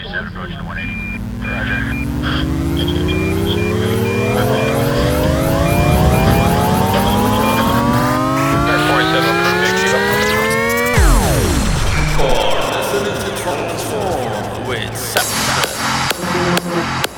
227 approaching to 180. Roger. Listening to Transform with Substance.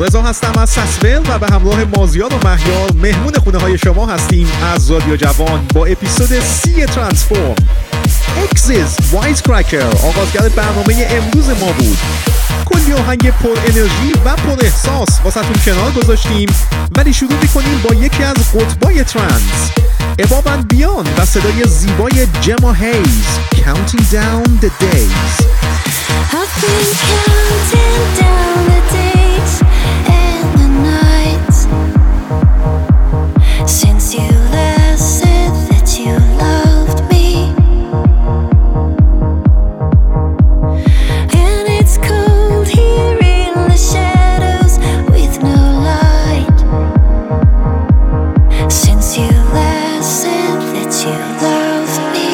رضا هستم از سسول و به همراه مازیار و مهیار مهمون خونه های شما هستیم از رادیو جوان با اپیزود 30 ترانسفورم. اکسیس وایزکرکر آغازگر برنامه امروز ما بود. کلی آهنگ پر انرژی و پر احساس واسهتون کنار گذاشتیم، ولی شروع میکنیم با یکی از قطبای ترانس، اباب اند بیان و صدای زیبای جما هیز. Counting down the days. I've been counting down the days and the nights since you last said that you loved me, and it's cold here in the shadows with no light since you last said that you loved me.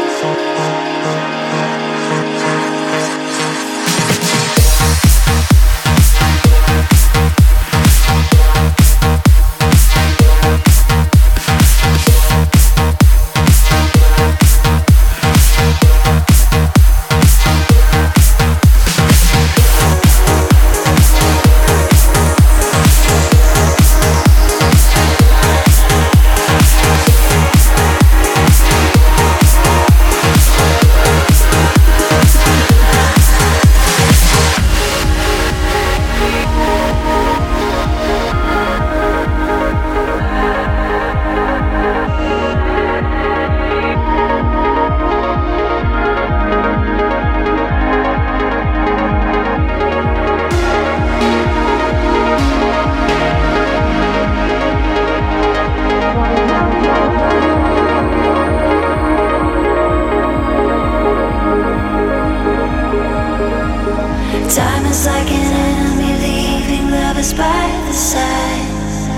Time is like an enemy leaving lovers by the side.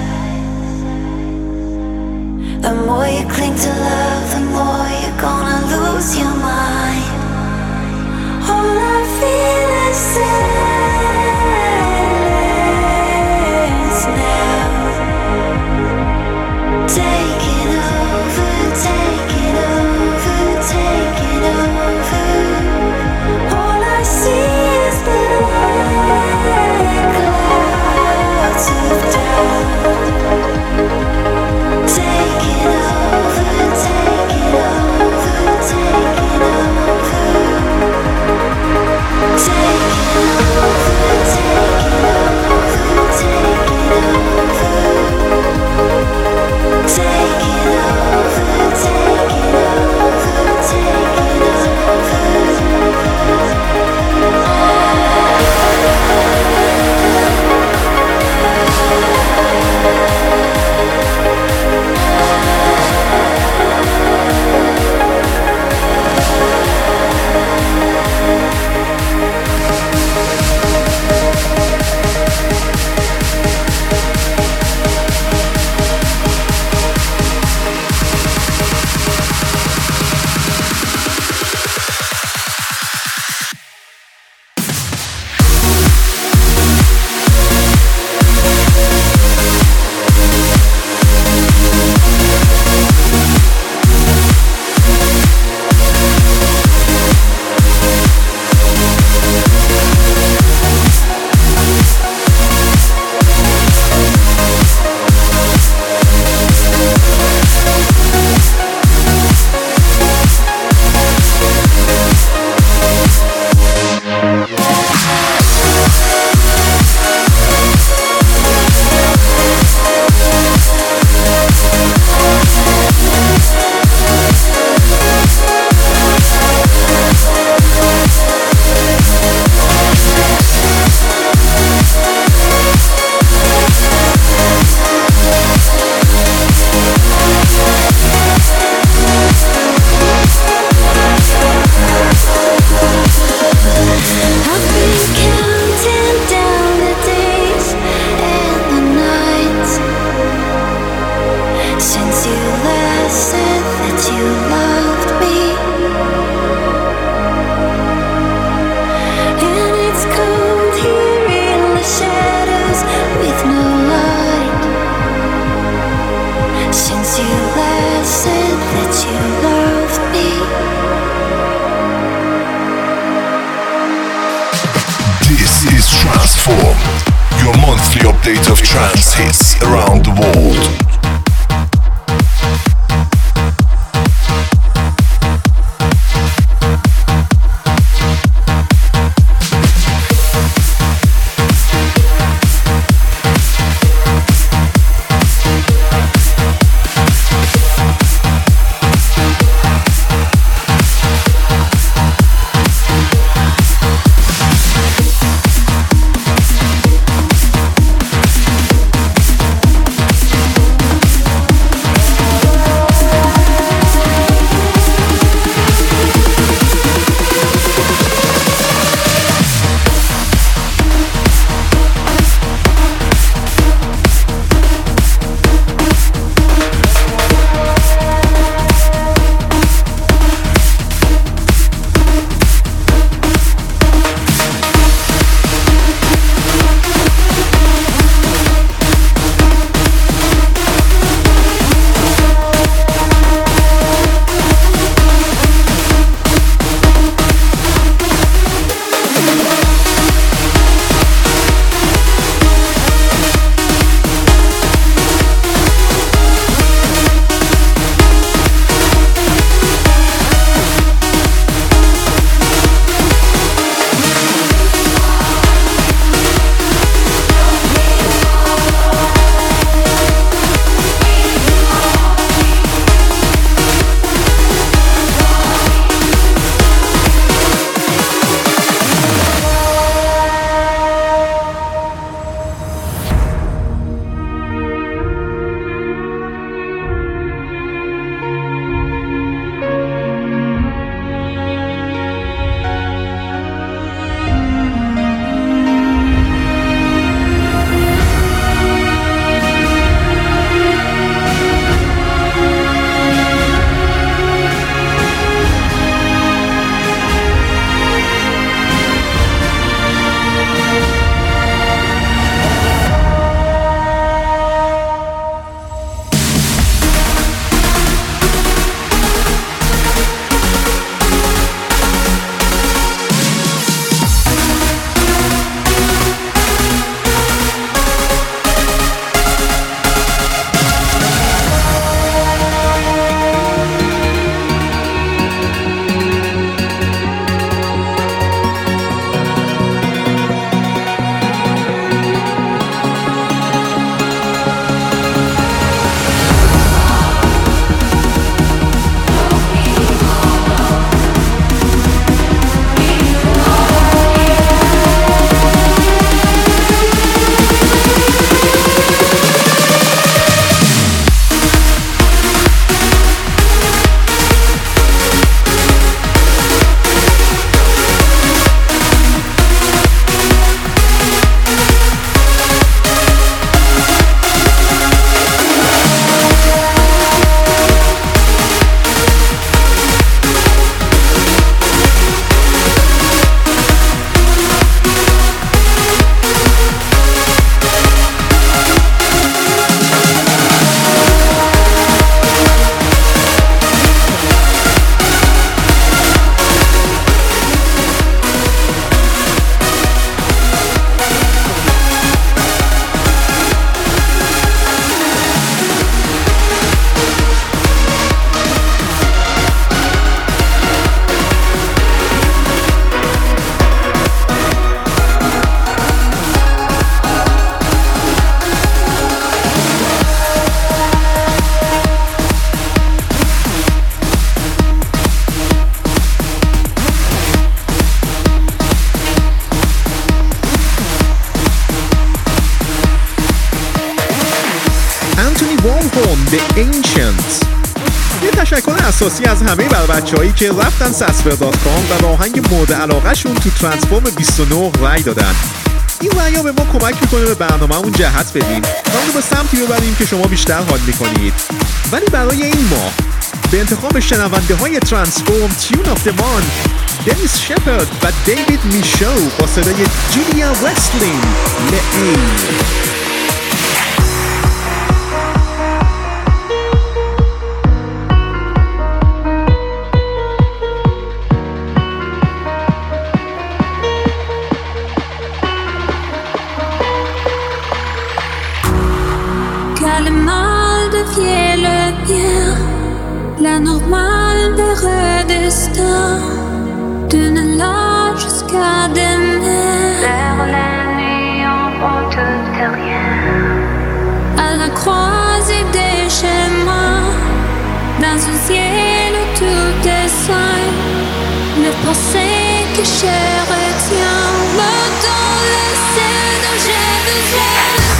The more you cling to love, the more you're gonna lose your mind. All I feel is silence now, taking over, taking over, taking over. All I see is black clouds of doubt, taking over, taking over, taking over. update of trance hits around the world. The Ancients. یه تشکر اساسی از همه بر بچه‌هایی که رفتن sasper.com و با آهنگ مورد علاقه‌شون تو ترانسفورم 29 رای دادن. این رای‌ها به ما کمک میکنه به برنامه‌مون جهت بدیم و اون رو به سمتی ببریم که شما بیشتر حال میکنید. ولی برای این ماه به انتخاب شنونده های ترانسفورم تیون آف دمان دنیس شپرد و دیوید میشو با صدای جولیا وستلین لئی. le mal devient le bien, la normale vers le destin, d'une là jusqu'à demain, vers la nuit en route de rien, à la croisée des chemins, dans un ciel où tout est sain, le pensée que je retiens me donne le ciel dont j'ai besoin.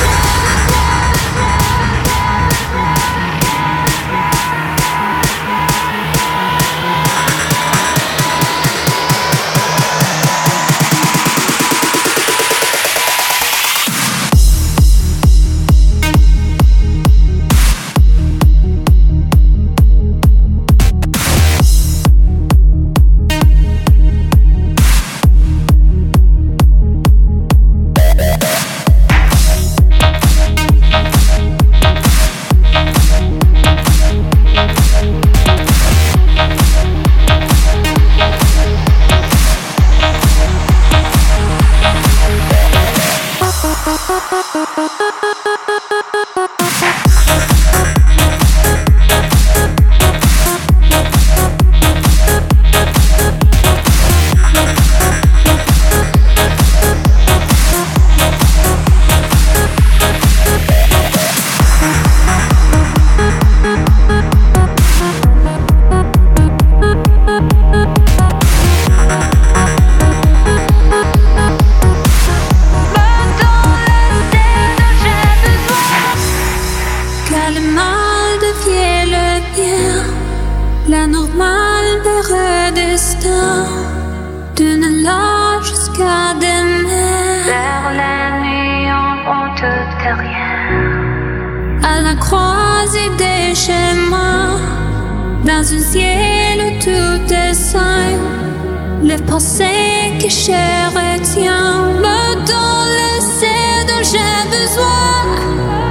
À la croisée des chemins, dans un ciel où tout est sain, les pensées que je retiens me donnent le ciel dont j'ai besoin.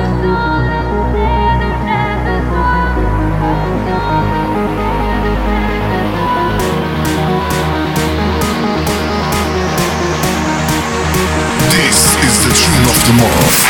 This is the tune of the month.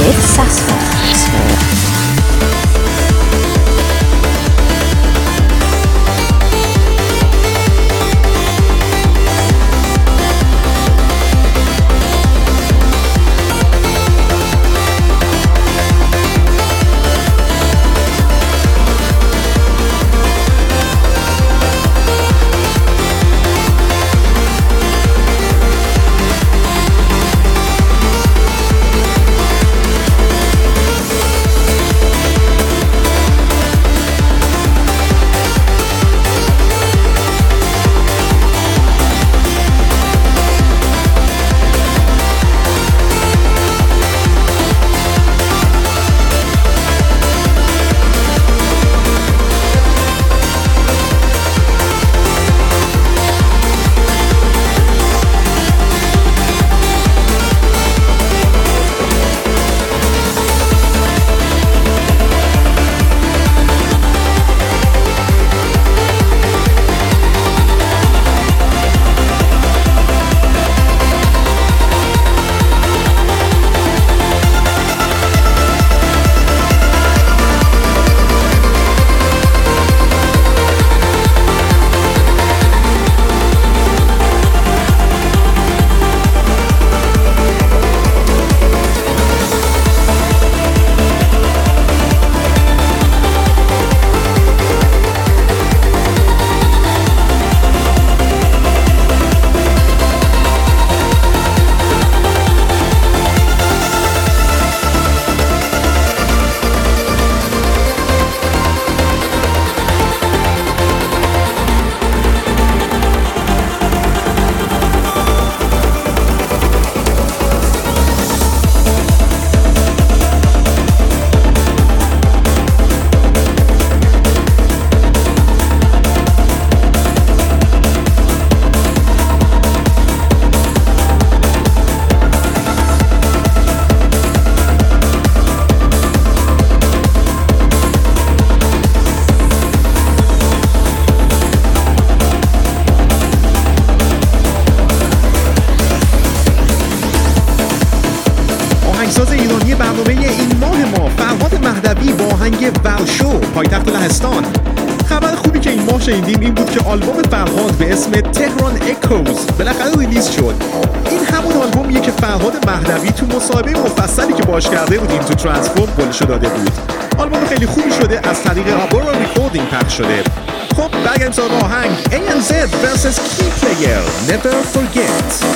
with suspects. آهنگساز ایرانی برنامه این ماه ما فرهاد مهدوی با آهنگ ورشو پایتخت لهستان. خبر خوبی که این ماه شنیدیم این بود که آلبوم فرهاد به اسم تهران اکوز بالاخره ریلیز شد. این همون آلبومیه که فرهاد مهدوی تو مصاحبه مفصلی که باهاش کرده بودیم تو ترانسفورم قولشو داده بود. آلبوم خیلی خوبی شده، از طریق آبورا ریکوردینگ پخش شده. خب برگردیم سراغ آهنگ ANZ vs Key Player Never Forget.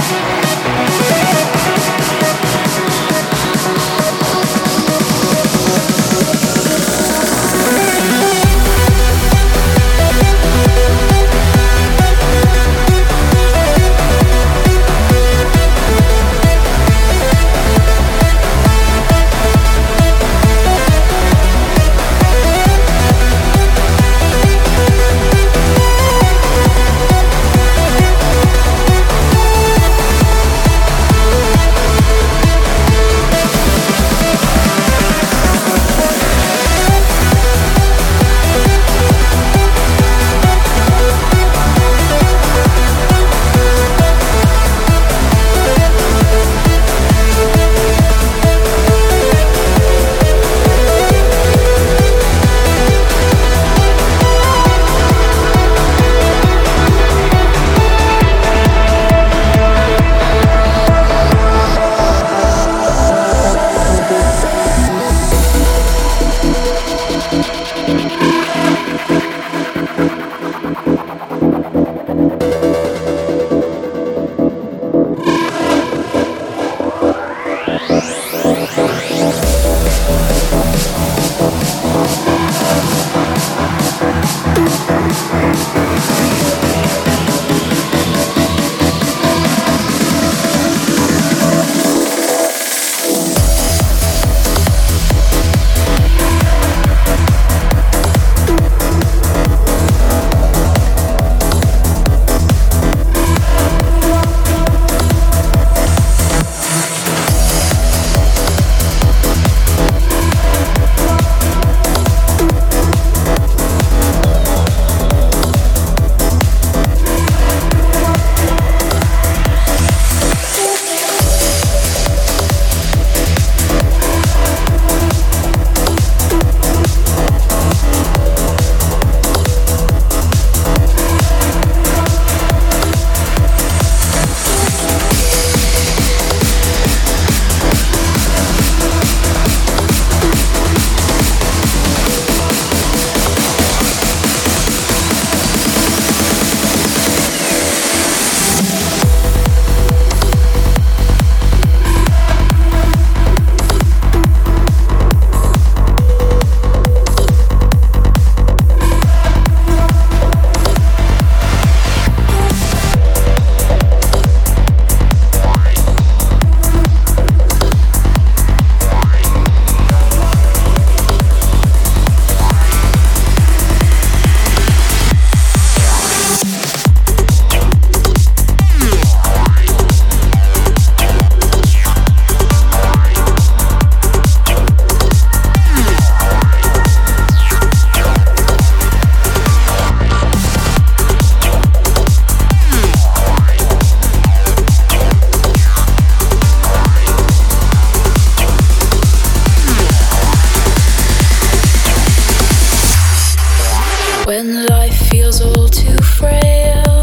When life feels all too frail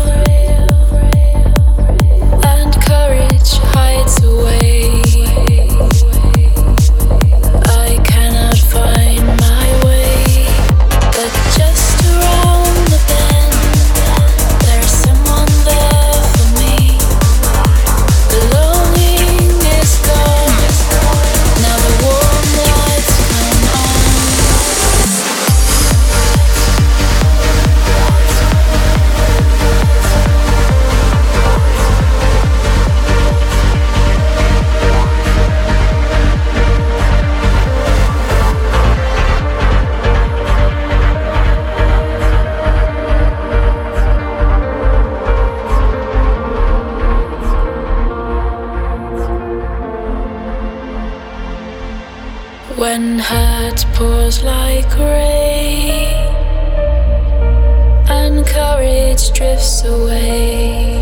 and courage hides away, I cannot find my way, but just around the bend there's someone there for me. The longing is gone, now the warm lights come on. When hurt pours like rain and courage drifts away,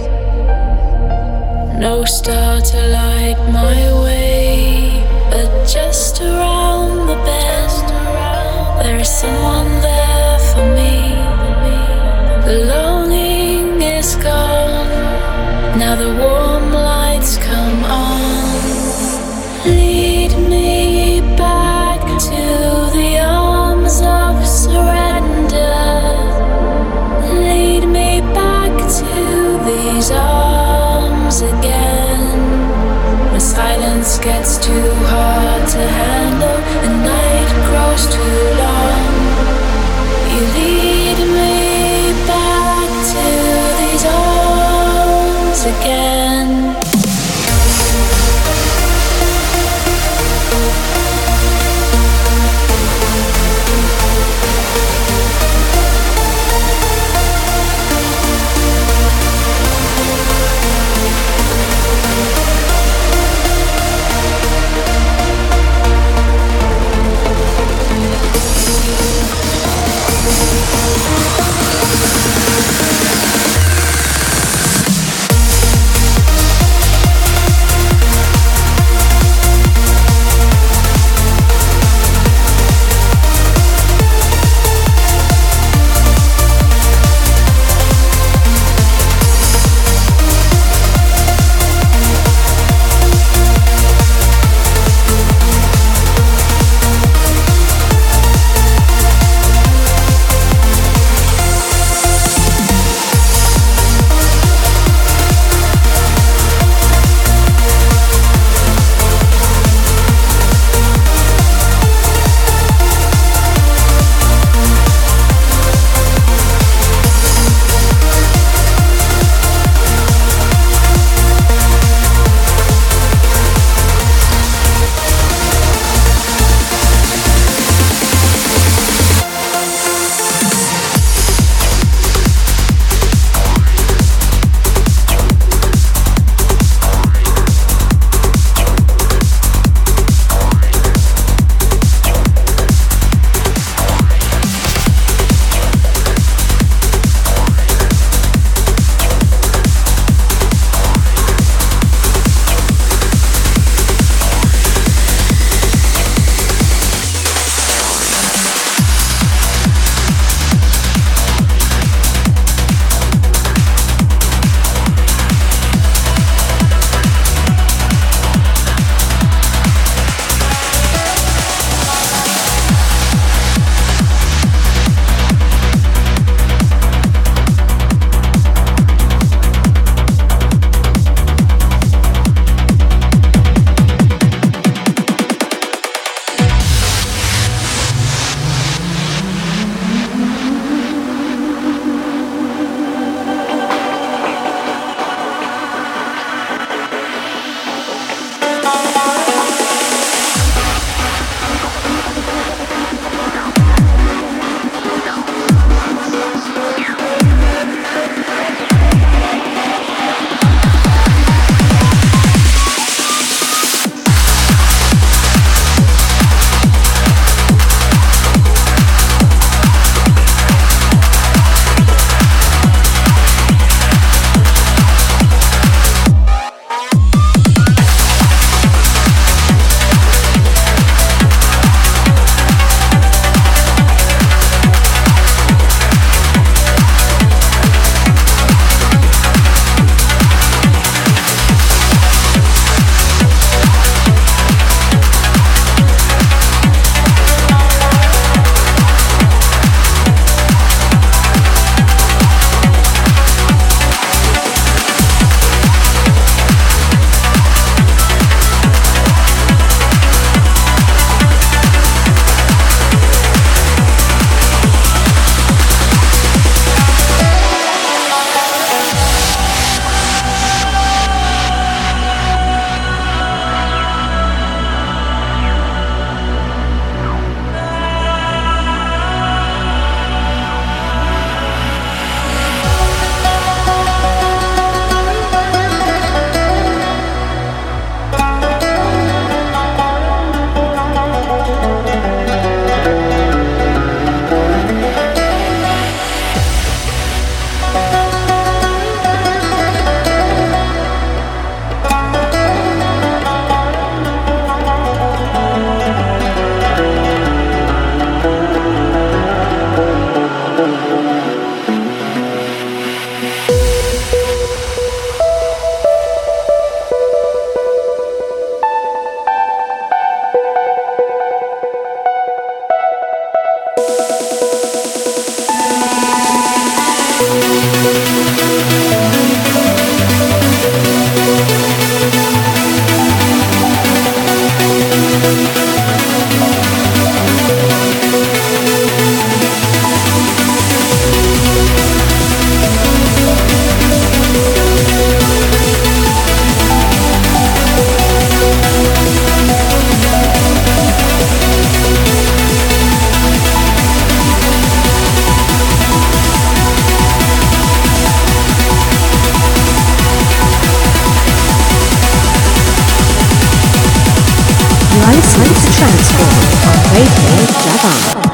no star to light my way, but just around the bend there is someone there for me. The longing is gone, now the warm lights come on. Lead me back to the arms of surrender. Lead me back to these arms again. gets too hard to handle and night grows too long. You lead me back to these arms again. Listen to Transform on Radio Javan.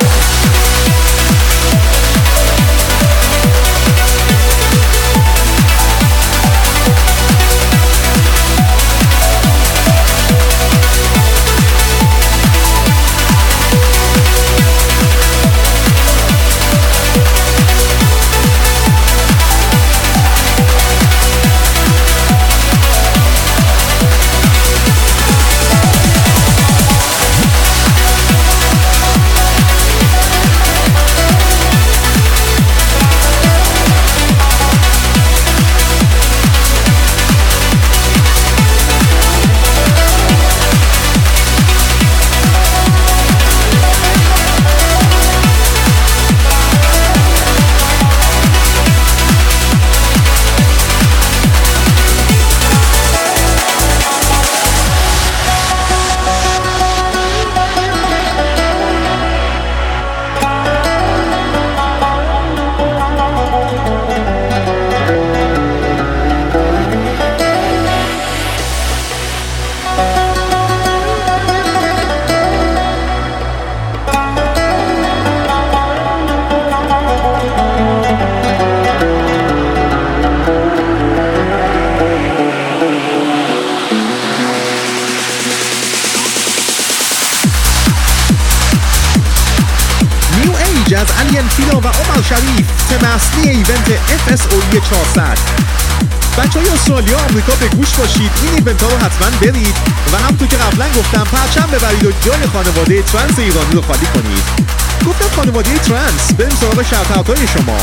از الین فیلا و عمر شریف تم اصلی ایونت FSOE 400. بچهای استرالیا آمریکا به گوش باشید، این ایونت ها رو حتما برید و همونطور که قبلا گفتم پرچم ببرید و جای خانواده ترنس ایرانی رو خالی کنید. گفتم خانواده ترنس، بریم سراغ شرط‌های شما.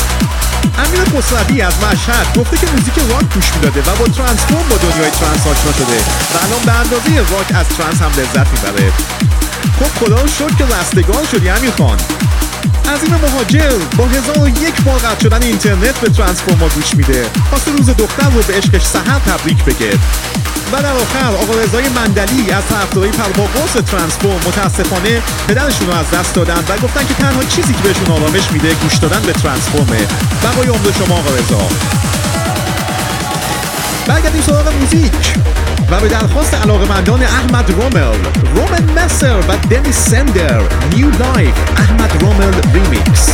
امیر خسروی از مشهد گفته که موزیک راک گوش میداده و با ترانسفورم با دنیای ترنس آشنا شده و الان به اندازه راک از ترنس هم لذت میبره. خب خدا رو شکر که رستگار شدی امیر خان. عظیم مهاجر با 1001 بار قطع شدن اینترنت به ترانسفورما گوش میده، خواسته روز دختر رو به عشقش سحر تبریک بگه. و در آخر آقا رضای مندلی از طرفدارای پرواقوس ترانسفورم متاسفانه پدرشون رو از دست دادن و گفتن که تنها چیزی که بهشون آرامش میده گوش دادن به ترانسفورمه. بقای عمر شما آقا رضا. برگردیم سراغ موزیک و به درخواست علاقه‌مندان احمد رومل، رومن مسر و دنیس سندر، نیو لایف احمد رومل ریمیکس.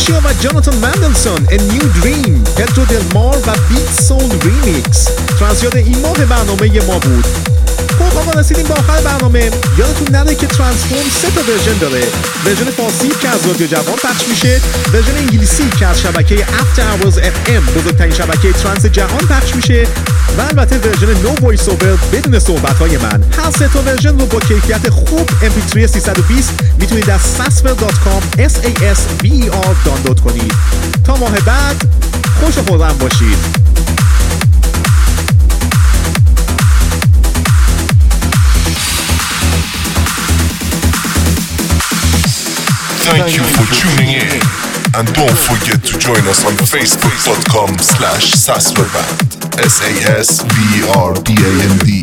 کشیا و جاناتان مندلسون A New Dream، پدرو دلمار و بیت سول ریمیکس. ترانسیاد این ماه برنامه ما بود. خب آقا رسیدیم به آخر برنامه. یادتون نره که ترانسفورم 3 تا ورژن داره. ورژن فارسی که از رادیو جوان پخش میشه، ورژن انگلیسی که از شبکه After Hours FM بزرگترین شبکه ترانس جهان پخش میشه و البته ورژن نو وایس اوور بدون صحبت‌های من. هر 3 تا ورژن رو با کیفیت خوب MP3 320 میتونید از sasver.com SASVER دانلود کنید. تا ماه بعد خوش و خرم باشید. Thank you for tuning in, and don't forget to join us on facebook.com/sasverband, SASVERBAND.